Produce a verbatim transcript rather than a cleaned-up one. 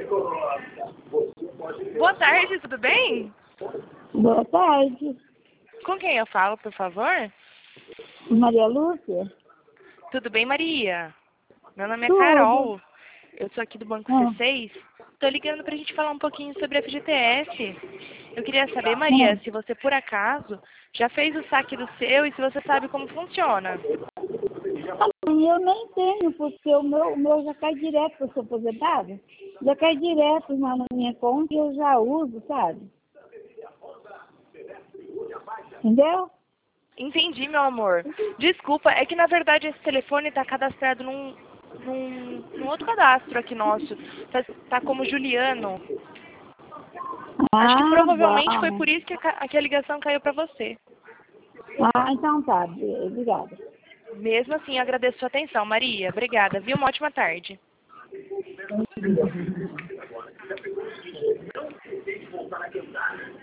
Boa tarde, tudo bem? Boa tarde, Com quem eu falo, por favor? Maria Lúcia. Tudo bem, Maria? Meu nome é Tudo. Carol. Eu sou aqui do Banco Ah, C seis. Estou ligando para a gente falar um pouquinho sobre a F G T S. Eu queria saber, Maria, se você, por acaso, já fez o saque do seu e se você sabe como funciona. assim, eu nem tenho, porque o meu, o meu já cai direto, porque eu sou aposentada. Já cai direto na, na minha conta e eu já uso, sabe? Entendeu? Entendi, meu amor. Desculpa, é que na verdade esse telefone está cadastrado num, num, num outro cadastro aqui nosso. Tá, tá como Juliano. Acho que Ah, provavelmente foi bom. por isso que a, ca- que a ligação caiu para você. Ah, então tá. Obrigada. Mesmo assim, eu agradeço sua atenção, Maria. Obrigada, viu? Uma ótima tarde.